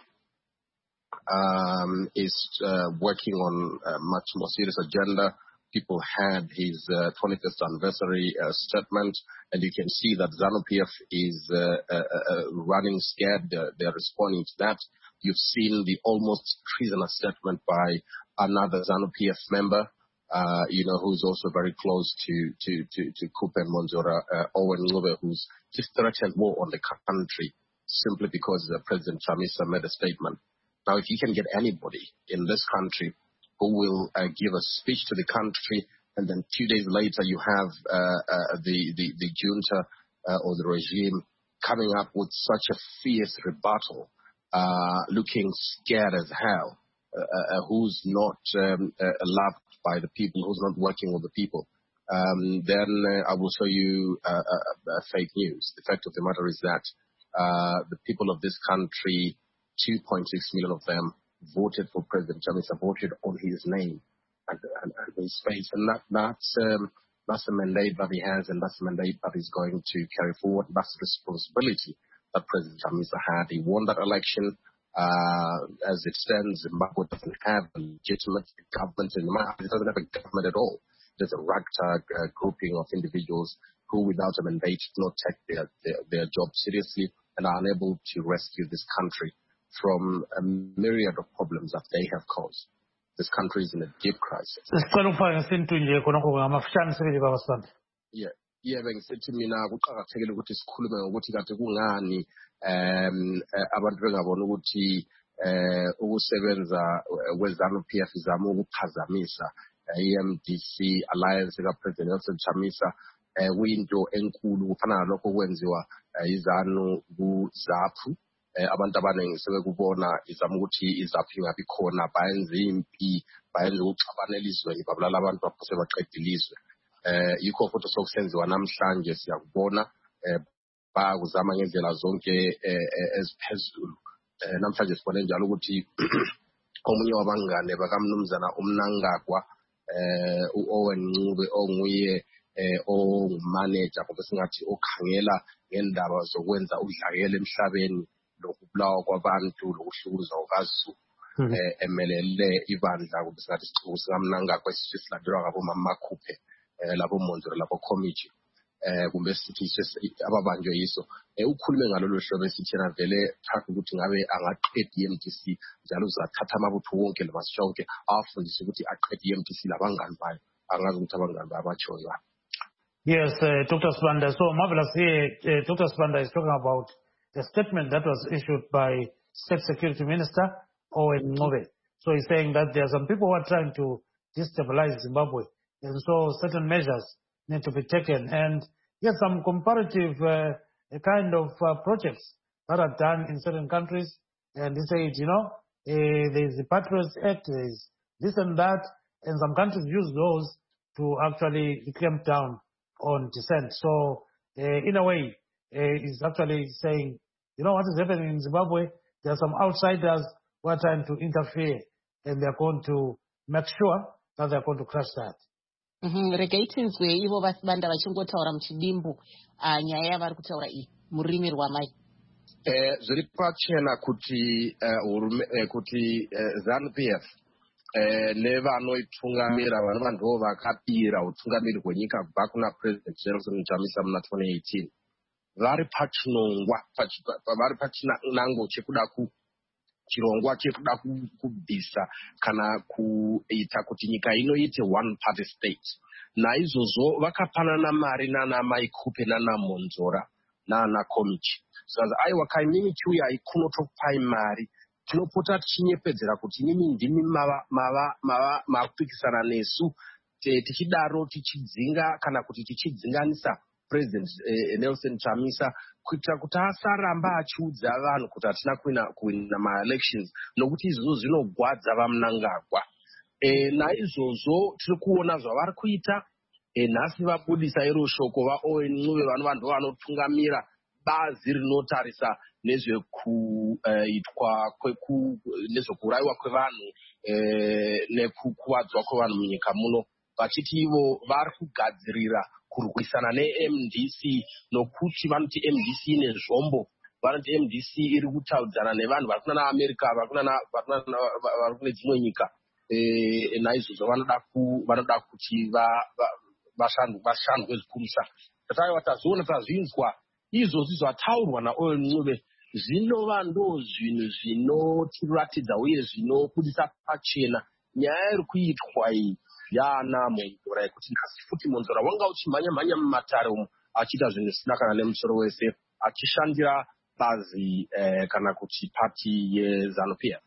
is working on a much more serious agenda. People had his 21st anniversary statement, and you can see that ZANU-PF is running scared. They're responding to that. You've seen the almost treasonous statement by another ZANU-PF member, who's also very close to Kupe and Monzora, Owen Ncube, who's just threatened war on the country simply because President Chamisa made a statement. Now, if you can get anybody in this country who will give a speech to the country, and then 2 days later you have the junta or the regime coming up with such a fierce rebuttal, looking scared as hell, who's not loved by the people, who's not working with the people, then I will show you fake news. The fact of the matter is that the people of this country, 2.6 million of them, voted for President Chamisa, voted on his name and his face. And that's a mandate that he has, and that's a mandate that he's going to carry forward. That's the responsibility that President Chamisa had. He won that election. As it stands, Zimbabwe doesn't have a legitimate government. It doesn't have a government at all. There's a ragtag grouping of individuals who, without a mandate, do not take their job seriously and are unable to rescue this country from a myriad of problems that they have caused. This country is in a deep crisis. Yeah, bengisithi mina kuqakathekile ukuthi sikhulume ngokuthi kade kungani abantu bengabona ukuthi ukusebenza kweZANU-PF izama ukuphazamisa iMDC alliance kaPresident Nelson Chamisa kuyinto enkulu kufana nalokho kwenziwa iZANU kuZAPU. Abantu abaningi sebekubona izama ukuthi iZAPU ingabi khona, bayenze impi, bayenze ukuxabana elizweni, babulala abantu baphose baqeda ilizwe. Yikho futhi sokusenziwa namhlanje siyakubona bayakuzama ngendlela zonke eziphezulu namhlanje sibone njalo ukuthi omunye wabangane bakamnumzana uMnangagwa uOwen Ncube onguye ongumanager ngoba singathi okhangela ngendaba zokwenza udlakela emhlabeni lokubulawa kwabantu lokuhlukuza kwaZulu emelele ibandla ngoba singathi isixuku sikaMnangagwa esisilandelwa ngabo Makhuphe labo Mondlo labo committee kumbe sithi ababanjwe yiso ukhulume ngalolu hlobo esithi yena vele thatha ukuthi ngabe angaqeda iMDC njalo uzathatha amabutho wonke lamasishonke afundise ukuthi aqede iMDC labangani bayo angazi ukuthi abangani bayo abachoyo. Yes, Dr. Sibanda. So marvelous here. Dr. Sibanda is talking about the statement that was issued by State Security Minister Owen Ncube. So he's saying that there are some people who are trying to destabilize Zimbabwe, and so certain measures need to be taken. And yes, some comparative kind of projects that are done in certain countries. And he said, there's the Patriots Act, there's this and that, and some countries use those to actually clamp down on dissent. So in a way, he's actually saying, what is happening in Zimbabwe? There are some outsiders who are trying to interfere, and they're going to make sure that they're going to crush that. Regatinzwe ivo vasibanda vachingotaura muchidimbu nyaya yavari kutaura iyi murimi rwamai zviri pachena kuti ZANU-PF nevanoitungamira vanova ndo vakapira utungamiri hwenyika kubva kuna President Nelson Chamisa muna 2018 vari pachinongwa vari pachinango chekuda chirongwa chekuda kubvisa kana kuita kuti nyika inoite one party state. Naizvozvo vakapanana mari nana Maikhupe nana Monzora nana Komichi. Saka aiwa kaimimi chiuya ikunotopai mari tinopota tichinyepedzera kuti nyinyi ndimi mapikisana nesu tichidaro tichidzinga kana kuti tichidzinganisa President Nelson Chamisa kuitira kuti asaramba achiudza vanhu kuti hatina kuwina ma-elections nokuti izvozvo zvinogwadza vaMnangagwa. Naizvozvo tiri kuona zvavari kuita nhasi vabudisa iro shoko vaOwen Ncube vanova ndo vanotungamira bazi rinotarisa nezvekuitwa nezvekuraiwa kwevanhu nekukuvadzwa kwevanhu munyika muno vachiti ivo vari kugadzirira kurwisana neMDC nokuti vanoti MDC nezvombo vanoti MDC iri kutaudzana nevanhu vari kuna naAmerica vari kune dzimwe nyika naizvozvo vanoda kuti vashandwe zvikurusa. Tataiwa tazoona tazvinzwa izvozvi zvataurwa naOwen Ncube zvinova ndo zvinhu zvinotiratidza uye zvinobudisa pachena nyaya iri kuitwa iyi yana Monzora yekuti nhasi futi Monzora wanga uchimhanya mumatare umo achiita zvinhu zvisina kana nemusoro wese achishandira bazi kana kuti party yeZANU-PF.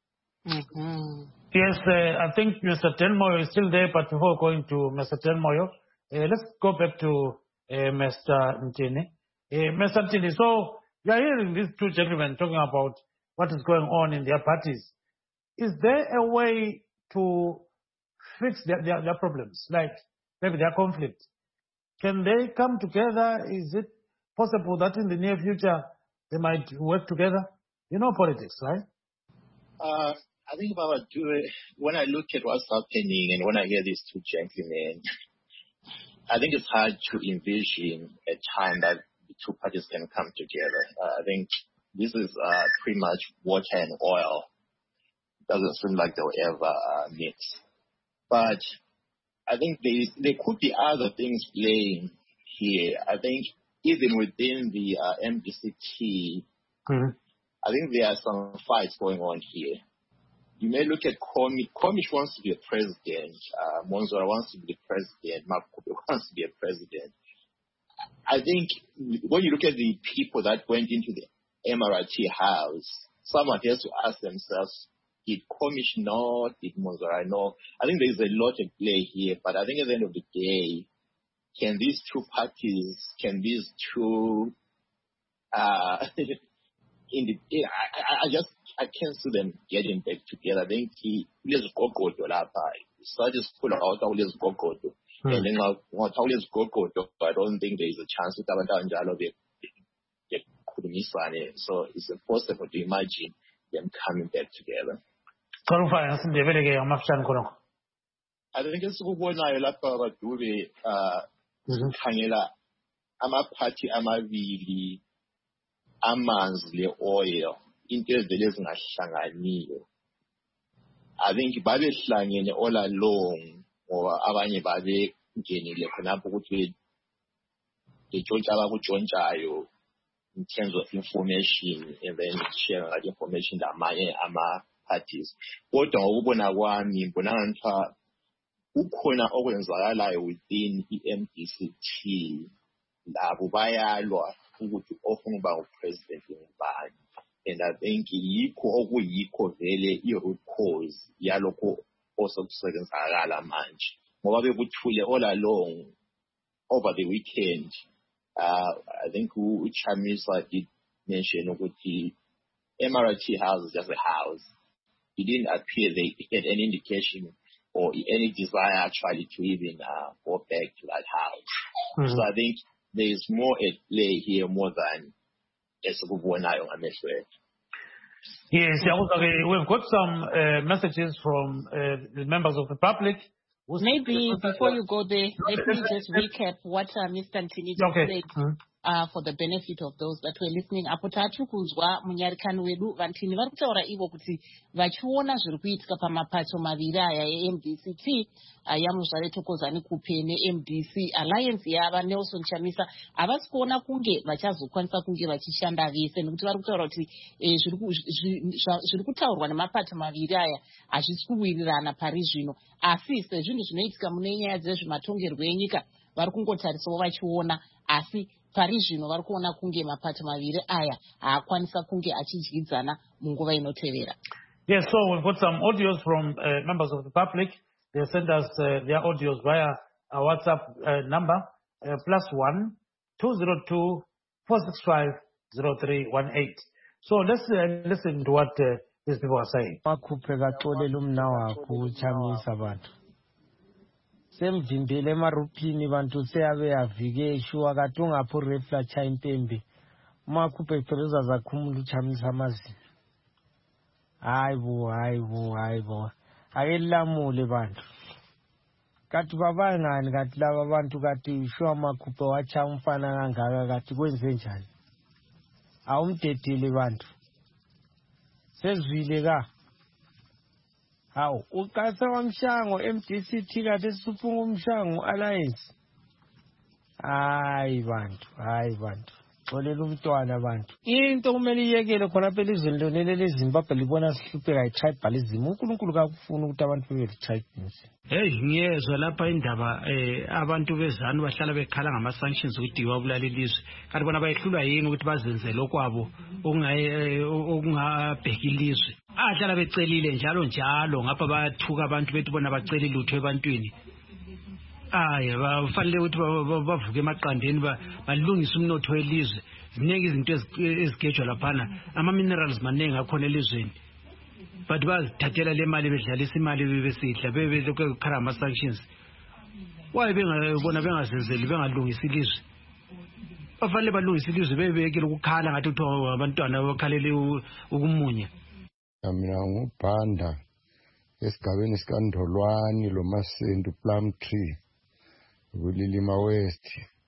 Yes, I think Mr. Tenmoyo is still there, but before going to Mr. Tenmoyo, let's go back to Mr. Ntini. Mr. Ntini, so you are hearing these two gentlemen talking about what is going on in their parties. Is there a way to fix their problems, like maybe their conflict? Can they come together? Is it possible that in the near future they might work together? You know politics, right? I think when I look at what's happening and when I hear these two gentlemen, I think it's hard to envision a time that the two parties can come together. I think this is pretty much water and oil. It doesn't seem like they'll ever mix. But I think there could be other things playing here. I think even within the MDCT, I think there are some fights going on here. You may look at Komish wants to be a president. Monzora wants to be the president. Makhuphe wants to be a president. I think when you look at the people that went into the MRT house, someone has to ask themselves, did Komish know? Did Monzora know? I think there's a lot at play here, but I think at the end of the day, can these two parties, I can't see them getting back together. I think let's go start just pull out let's go and then let's go. I don't think there is a chance that they bakhulumisane. So it's impossible to imagine them coming back together. I think esikubonayo lapha Badube sikhangela amaphathi amabili amanzi le-oil into evele ezingahlanganiyo. I think babehlangene all along ngoba abanye babengenile khonapho ukuthi betshontsha abakutshontshayo in terms of information and then share that information lamanye ama-parties. Kodwa ngokubona kwami ngibona ngathi ukhona okwenzakalayo within i-MDCT labo bayalwa ukuthi ofuna uba upresident ngubani. And I think yikho okuyikho vele i-root cause yalokho osokusebenzakala manje ngoba bekuthule all along over the weekend. I think Chamisa did mention ukuthi MRT House is just a house. It didn't appear they had any indication or any desire actually to even go back to that house. So I think there is more at play here more than esikubonayo ngamehlo ethu. Yes, we've got some messages from the members of the public. Maybe before you go there, let me just recap what Mr. Ntini said for the benefit of those that were listening. Apotatu kuzwa munyarikani wedu vantini vari kutaura ivo kuti vachiona zviri kuitika pamapato maviri aya eMDCT yaMuzvare Thokozani Kupe neMDC Alliance yava Nelson Chamisa havasi kuona kunge vachazokwanisa kunge vachishanda vese nekuti vari kutaura kuti zviri kutaurwa nemapato maviri aya hazvisi kuwirirana pari zvino, asi sezvinhu zvinoitika mune nyaya dzezvematongerwo enyika vari kungotarisawo vachiona, asi pari zvino vari kuona kunge mapato maviri aya haakwanisa kunge achidyidzana munguva inotevera. Yes, so we've got some audios from members of the public. They sent us their audios via our WhatsApp number, +1 202 465 0318. So let's listen to what these people are saying. Semvimbele marupini vantu seave avike shuwa katunga po refla chaimpembe makupe pereza za kumulu Chamisa mazi aibo ayela mule bantu kati babangani kati laba bantu kati shuwa makupe wacha mfana nganga kati kwenze njani awumtetile bantu sezwile ka hawu ukasa wamshango MDCT kade supunga umshango Alliance hayi bantu xolela umntwana abantu into kumele iyekele khona phela izweni lonele leZimbabwe libona sihlupheka i-tribalism. uNkulunkulu kakufuna ukuthi abantu bebe tribalism. Ngiyezwa lapha indaba abantu bezanu bahlala bekhala ngama-sanctions ukuthi wabulala ilizwe kanti bona bayehlulwa yini ukuthi bazenze lokwabo okungabheki ilizwe. Ahlala becelile njalo ngapha bayathuka abantu bethi bona bacela ilutho ebantwini. Bafanele ukuthi bavuke emaqandeni balungise umnotho welizwe. Ziningi izinto ezigejwa laphana, ama-minerals maningi akhona elizweni, but bazithathela le mali bedlalisa imali bebesidla bebelokhu kukhala ama-sanctions. Why bona bengazenzeli bengalungisi ilizwe? Bafanele balungise ilizwe bebekele ukukhala ngathi kuthiwa abantwana bakhalele ukumunya. Mina ngubhanda esigabeni sikaNdolwani lo Masendu Plumtree kuLilima West.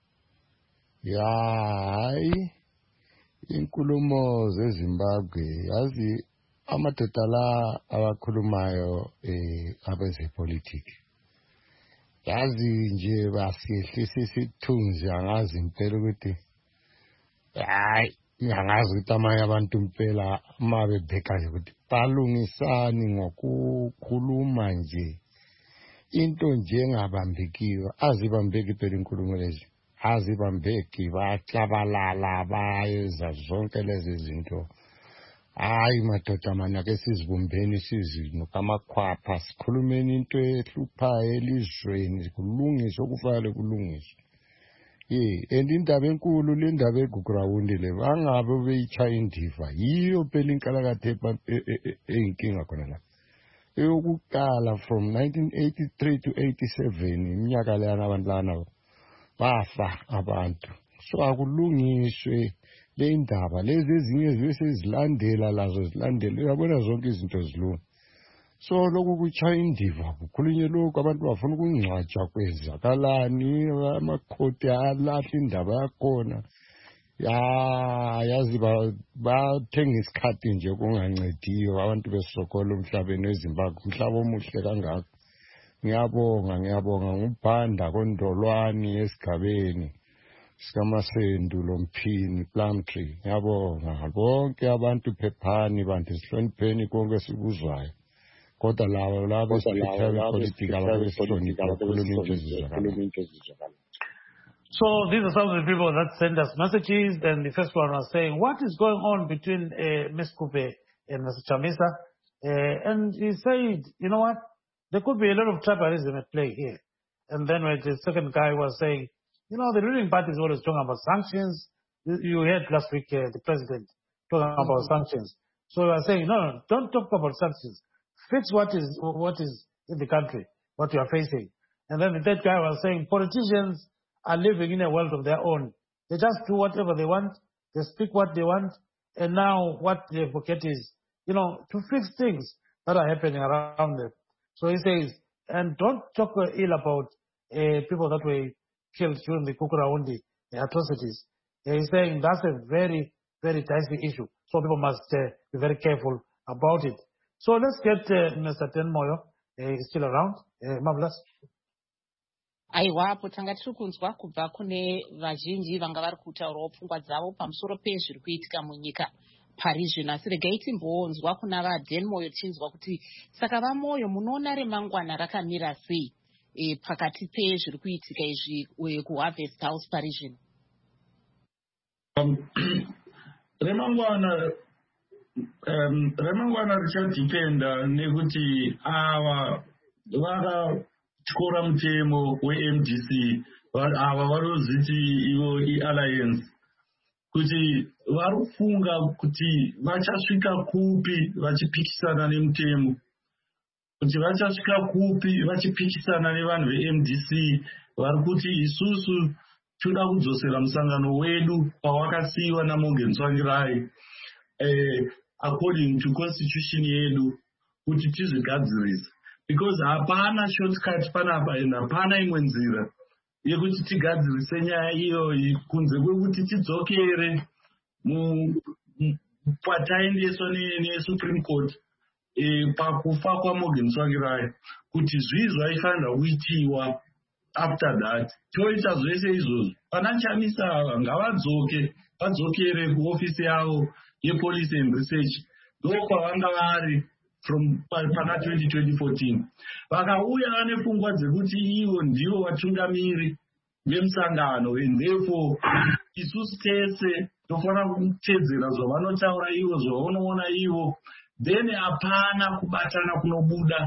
Hayi inkulumo zeZimbabwe yazi amadoda la abakhulumayo abezepolitiki yazi nje basiehlisa isithunzi angazi impela ukuthi hayi ngiyangazi ukuthi amanye abantu impela uma bebheka nje ukuthi balungisani ngokukhuluma nje into nje engabambekiyo azibambeki phela inkulumo lezi azibambeki baklabalala bayeza zonke lezi zinto. Hayi madoda mana ke sizibumbeni sizino kamakhwapha sikhulumeni into ehluphayo elizweni kulungiswa okufanele kulungiswa. Indaba enkulu le ndaba eGugurawundi le bangabe beyichaya indiva yiyo phela inkalakathe eyinkinga khona la. Eyokuqala from 1983 to 87 iminyaka leyana abantu lana bafa abantu so akulungiswe le indaba lezi ezinye zibe sezilandela lazo zilandela uyabona zonke izinto zilunga so lokhu kutshaya indiva kukhulunywe lokhu abantu bafuna ukungcwatshwa kwezakalani amakhoti alahla indaba yakhona yazi bathenga isikhathi nje kungancediyo abantu besokola umhlabeni weZimbabwe umhlaba omuhle kangaka ngiyabonga ngubhanda kondolwani esigabeni sikaMasendu Mphini Plumtree ngiyabonga bonke abantu phephani bantu sihlonipheni konke sikuzwayo kodwa labo political So these are some of the people that send us messages, and the first one was saying, what is going on between Ms. Kupe and Mr. Chamisa? And he said, you know what, there could be a lot of tribalism at play here. And then when the second guy was saying, you know, the ruling party is always talking about sanctions. You heard last week the president talking about sanctions. So I was saying, no, don't talk about sanctions. Fix what is in the country, what you are facing. And then the third guy was saying, politicians are living in a world of their own. They just do whatever they want. They speak what they want. And now what they forget is, you know, to fix things that are happening around them. So he says, and don't talk ill about people that were killed during the Kukuraundi atrocities. He's saying that's a very, very dicey issue. So people must be very careful about it. So let's get Mr. Tenmoyo. He's still around. Marvelous. Aiwapo tanga tiri kunzwa kubva kune vazhinji vanga vari kutaurawo pfungwa dzavo pamusoro pezviri kuitika munyika pari zvino asi regai timbonzwa kuna vaDenmoyo tichinzwa kuti saka vaMoyo munoona remangwana rakamira sei pakati pezviri kuitika izvi kuHarvest House pari zvino. remangwana richadhipenda nekuti ava vakatyora mutemo weMDC ava vanozviti ivo ialliance kuti vari kufunga kuti vachasvika kupi vachipikisana nemutemo, kuti vachasvika kupi vachipikisana nevanhu veMDC vari kuti isusu toda kudzosera musangano wedu pawakasiyiwa naMorgan Tsvangirai according to constitution yedu kuti tizvigadzirisa, because hapana shortcut panapa and hapana imwe nzira yekuti tigadzirise nyaya iyoyi kunze kwekuti tidzokere pataendeswa neSupreme Court pakufa kwaMorgan Tsvangirai kuti zvii zvaifanira kuitiwa after that. Toita zvese izvozvo pana Chamisa ava vadzokere kuofisi yavo yePolice and Research ndokwavanga vari from pana 2014 vakauya vane pfungwa dzekuti ivo ndivo vatungamiri vemusangano and therefore isusu tese tofanira kutedzera zvavanotaura ivo zvavanoona ivo, then hapana kubatana kunobuda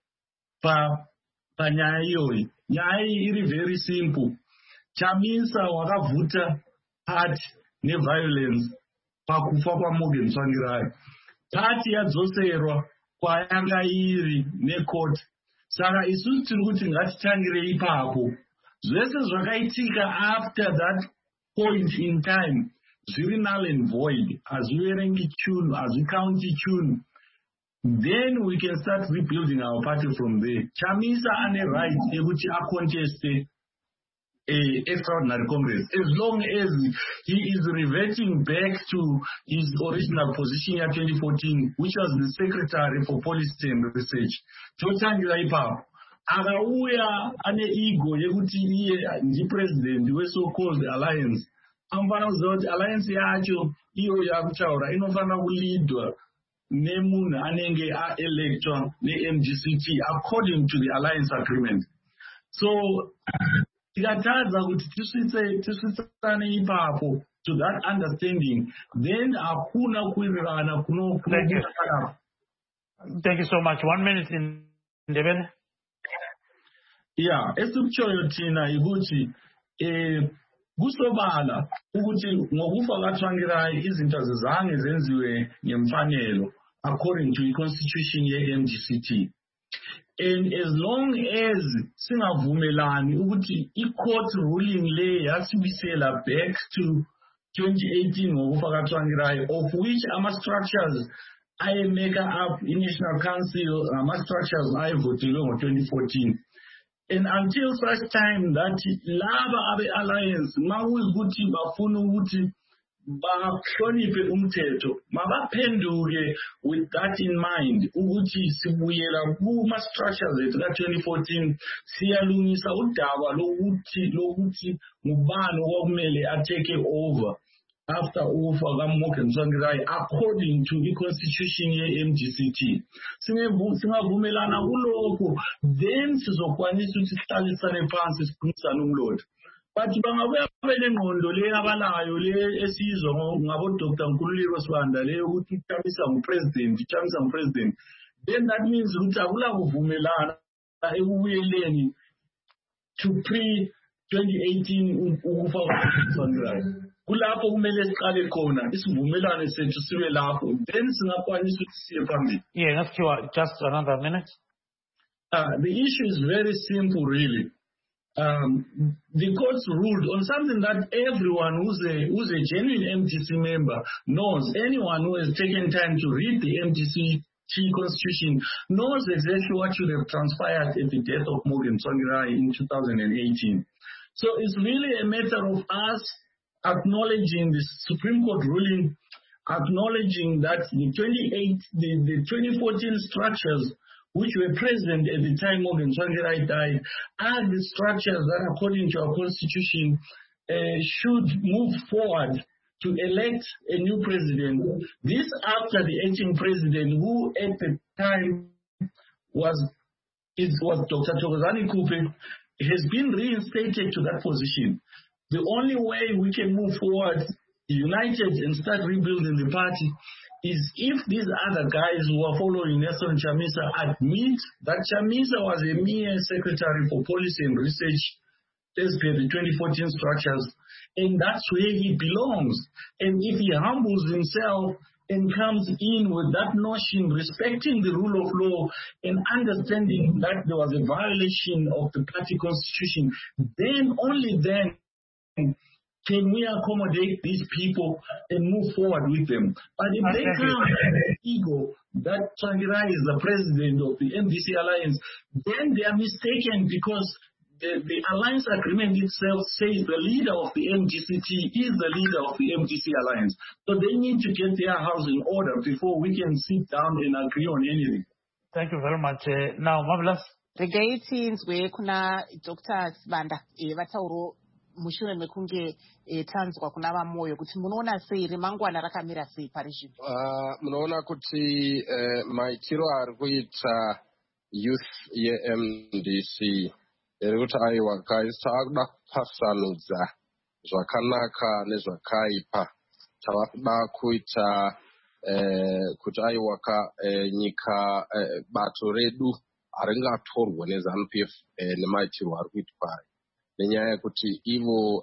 panyaya iyoyi. Nyaya iyi iri very simple. Chamisa wakavhuta party neviolence pakufa kwaMorgan Tsvangirai. Party yadzoserwa kwayanga iri necourt. Saka isusu tiri kuti ngatitangire ipapo. Zvese zvakaitika after that point in time zviri null and void. Hazviverengi tune, hazvikaunti tune. Then we can start rebuilding our party from there. Chamisa ane right yekuti aconteste extraordinary congress as long as he is reverting back to his original position in 2014, which was the Secretary for Policy and Research. Totangira ipapo akauya ane ego yekuti iye ndipresident we-so-called alliance, anofanira kuziva kuti alliance yacho iyo yakutaura inofanira kulidwa nemunhu anenge aelectwa neMDCT according to the alliance agreement. So tikatadza kuti tisvitsane ipapo to that understanding, then hakuna kuwirirana kunobuda. Thank you so much. 1 minute in Ndebele. Yeah, esikuchoyo tina ikuti kusobala ukuthi ngokufa kwaTsvangirai izinto azizange zenziwe ngemfanelo according to the constitution ye-MDCT. And as long as singavumelani ukuthi i-court ruling le yasibisela back to 2018 ngokufaka Tsvangirai, of which ama-structures ayemeka up i-National Council, ama-structures ayevotelwe ngo-2014. And until such time that laba abe-alliance makuyikuthi bafuna ukuthi bahloniphe umthetho mabaphenduke with that in mind ukuthi sibuyela kuma-structures ethu ka-2014 siyalungisa udaba lokuthi ngubani okumele atake over after ukufa kaMorgan Tsvangirai according to the constitution ye-MDCT. Singavumelana kulokho, then sizokwanisa ukuthi sihlalisane phansi sikhulumisane umlotha. But bangabuya benengqondo le abalayo le esizwa ngabo Dr. Nkululeko Sibanda le ukuthi uChamisa ngupresident, then that means ukuthi akula kuvumelana ekubuyeleni to pre-2018 ukufa kaTsvangirai. Kulapho kumele siqale khona isivumelane sethu sibe lapho, then singakwanisa ukuthi siye phambili. Yeah, just another minute. The issue is very simple, really. The courts ruled on something that everyone who's a genuine MDC member knows. Anyone who has taken time to read the MDC constitution knows exactly what should have transpired at the death of Morgan Tsvangirai in 2018. So it's really a matter of us acknowledging the Supreme Court ruling, acknowledging that the 2014 structures which were present at the time Morgan Tsvangirai died are the structures that, according to our constitution, should move forward to elect a new president. This after the acting president, who at the time was Dr. Thokozani Kupe, has been reinstated to that position. The only way we can move forward united and start rebuilding the party is if these other guys who are following Nelson Chamisa admit that Chamisa was a mere secretary for policy and research as per the 2014 structures, and that's where he belongs. And if he humbles himself and comes in with that notion, respecting the rule of law and understanding that there was a violation of the party constitution, then only then can we accommodate these people and move forward with them. But if they come with ego that Tsvangirai is the president of the MDC Alliance, then they are mistaken, because the alliance agreement itself says the leader of the MDCT is the leader of the MDC Alliance. So they need to get their house in order before we can sit down and agree on anything. Thank you very much. Now, Marvelous. The Gaetins, where kuna Dr. Sibanda, Vatauro, mushure mekunge tanzwa kunava moyo kuti munoona sei remangwana rakamira sei parizvino. Munoona kuti maitiro ari kuita youth yeMDC rikuti aiwa guys taakuda kupasanudza zvakanaka nezvakaipa. Tavakuda kuita kuti aiwaka nyika bato redu haringatorwa neZANU-PF nemaitiro ari kuitwa nenyaya yekuti ivo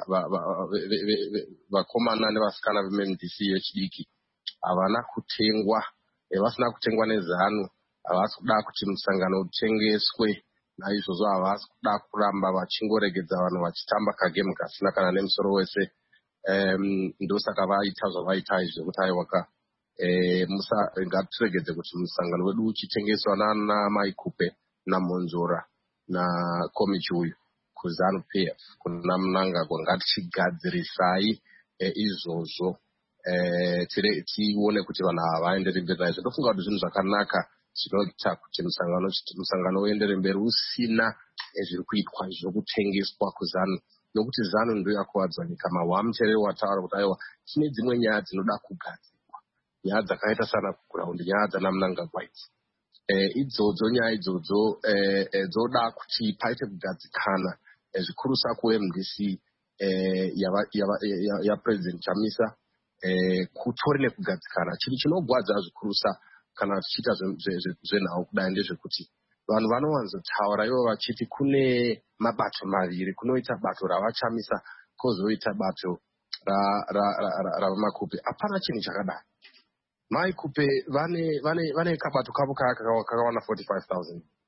vakomana nevasikana veMDC yechidiki havana kutengwa, vasina kutengwa neZANU, havasi kuda kuti musangano utengeswe. Naizvozvo havasi kuda kuramba vachingoregedza vanhu vachitamba kagemu kasina kana nemusoro wese. Ndosaka vaita zvavaita izvi zvekuti aiwaka ngatiregedze kuti musangano wedu uchitengeswa nana Maikupe naMonzora naKomichi kuZANU-PF kuna Mnangagwa. Ngatichigadzirisai izvozvo tione kuti vanhu ava vaendere mberi naizvo. Ndofunga kuti zvinhu zvakanaka zvinoita kuti musangano uendere mberi usina zviri kuitwa zvokutengeswa kuZANU, nokuti ZANU ndiyo yakuwadzwa nyika. Mawamucherero wataura kuti aiwa tine dzimwe nyaya dzinoda kugadzirwa, nyaya dzakaita sana kuguraundi, nyaya dzana Mnangagwa idzi. Idzodzo nyaya idzodzo dzoda kuti paite kugadzikana zvikurusa kuMDC yaPresident Chamisa kutori nekugadzikana. Chinhu chinogwadza zvikurusa kana tichiita zvenhau kudai ndezvekuti vanhu vanowanzotaura ivo vachiti kune mabato maviri, kunoita bato ravachamisa kwozoita bato ravamakupe. Hapana chinhu chakadai. Maikupe vane kabato kavo kakawana 45,000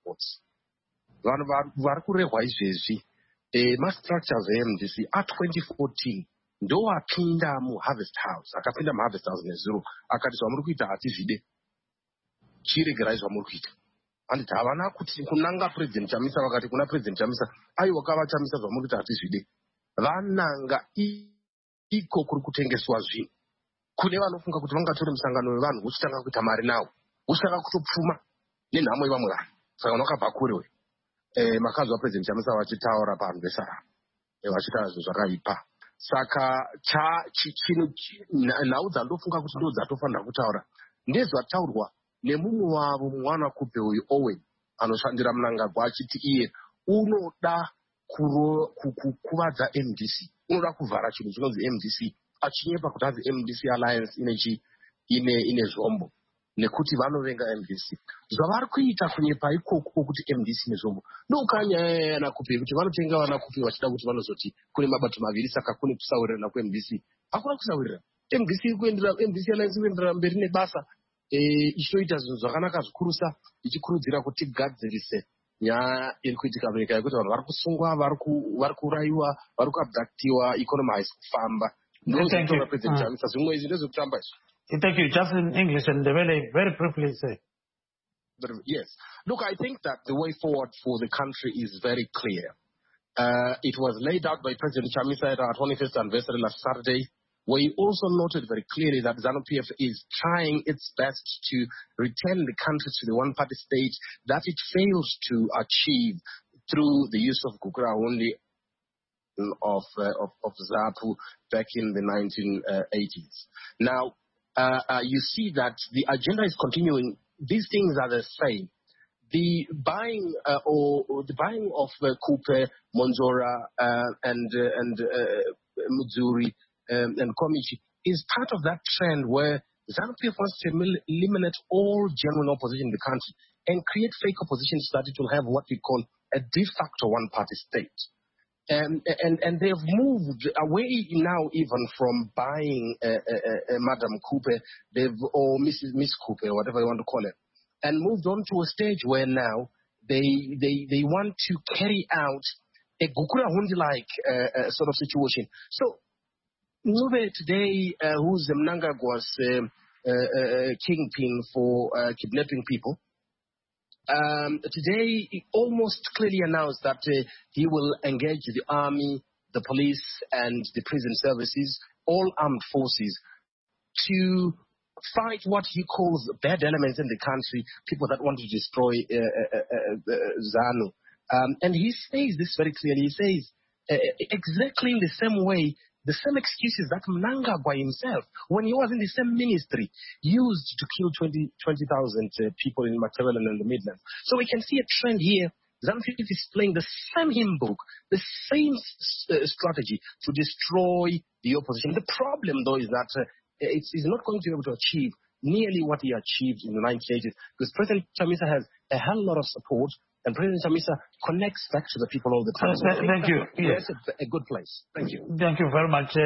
reports. Vari kurehwa izvezvi ma-structures eMDC a2014 ndo apinda muHarvest House, akapinda muHarvest House nezuro akati zvamuri kuita hatizvide, chiregerai zvamuri kuita. Handiti havana kuti kunanga President Chamisa, vakati kuna President Chamisa aiwa kava Chamisa zvamuri kuita hatizvide. Vananga iko kuri kutengeswa zvinhu. Kune vanofunga kuti vangatora musangano wevanhu vochitanga kuita mari nawo, vochitanga kutopfuma nenhamo yevamwe vanhu. Saka vakabva kure makanzwa President Chamisa vachitaura panhu vesara vachitaura zvinhu zvakaipa. Saka nhau dzandofunga kuti ndo dzatofanira kutaura ndezvataurwa nemumwe wavo mwana Kupe uyu Owen anoshandira Mnangagwa achiti iye unoda kukuvadza MDC, unoda kuvhara chinhu chinonzi MDC, achinyepa kuti hadzi MDC Alliance ine zvombo nekuti vanovenga MDC. Zvavari kuita kunyepa ikoko kuti MDC nezvombo ndokanyaya Kupe kuti vanotenga vana Kupe vachida kuti vanozoti kune mabato maviri saka kune kusawirana kuMDC. Hakuna kusawirana. MDC Alliance kuenderera mberi nebasa ichitoita zvinhu zvakanaka zvikurusa ichikurudzira kuti tigadzirise nyaya iri kuitika munyika yekuti vanhu vari kusungwa, vari kuraiwa, vari kuabductiwa, ikonomi haisi kufamba. Ndozvinotaura President Chamisa. Zvimwe izvi ndezvekutamba izvi. Thank you. Just in English and very briefly say. Yes. Look, I think that the way forward for the country is very clear. It was laid out by President Chamisa at our 25th anniversary last Saturday, where he also noted very clearly that ZANU-PF is trying its best to return the country to the one-party state that it fails to achieve through the use of Gukurahundi of ZAPU back in the 1980s. Now, you see that the agenda is continuing. These things are the same. The buying of Kupe, Monzora, and Mudzuri and Komichi is part of that trend where ZANU-PF wants to eliminate all genuine opposition in the country and create fake opposition so that it will have what we call a de facto one-party state. And they've moved away now even from buying Madam Kupe, or Miss Kupe, whatever you want to call it, and moved on to a stage where now they want to carry out a Gukurahundi-like sort of situation. So Ngube today, who's the Mnangagwa's kingpin for kidnapping people, today he almost clearly announced that he will engage the army, the police, and the prison services, all armed forces, to fight what he calls bad elements in the country, people that want to destroy ZANU. And he says this very clearly. He says exactly in the same way, the same excuses that Mnangagwa himself, when he was in the same ministry, used to kill 20,000 people in Matabeleland and the Midlands. So we can see a trend here. ZANU-PF is playing the same hymn book, the same strategy to destroy the opposition. The problem, though, is that it's not going to be able to achieve nearly what he achieved in the 1980s, because President Chamisa has a hell lot of support, and President Chamisa connects back to the people all the time. Thank you. Yes. That's a good place. Thank you. Thank you very much.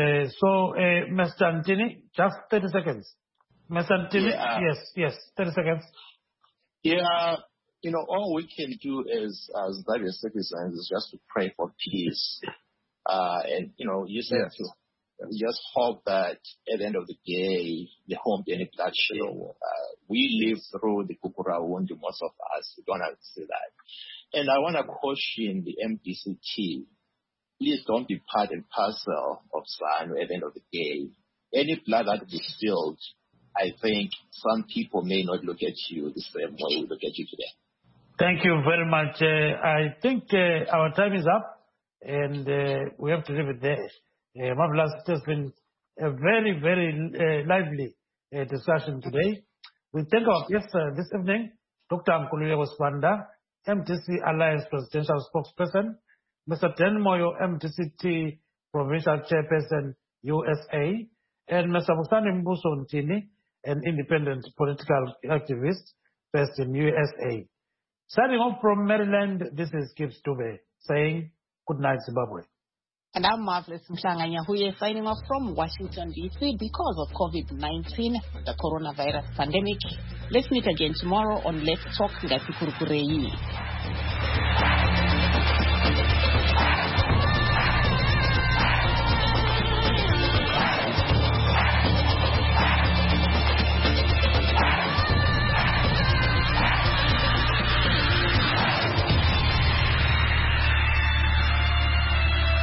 Mr. Ntini, just 30 seconds. Mr. Ntini, yes, 30 seconds. Yeah, all we can do as various citizens is just to pray for peace. And, you said we just hope that at the end of the day, there won't be any bloodshed. We live through the Gukurahundi, most of us. We don't have to say that. And I want to caution the MDCT. Please don't be part and parcel of ZANU at the end of the day. Any blood that is spilled, I think some people may not look at you the same way we look at you today. Thank you very much. I think our time is up, and we have to leave it there. Marvelous. It has been a very, very lively discussion today. We thank our guests this evening, Dr. Mkhululeko Sibanda, MDC Alliance Presidential Spokesperson, Mr. Dan Moyo, MDCT Provincial Chairperson, USA, and Mr. Musani Mbuso Ntini, an independent political activist based in USA. Signing off from Maryland, this is Gibbs Dube saying good night, Zimbabwe. And I'm Marvelous Mhlanga-Nyahuye signing off from Washington, D.C. because of COVID-19, the coronavirus pandemic. Let's meet again tomorrow on Let's Talk Ngati Kurukurei.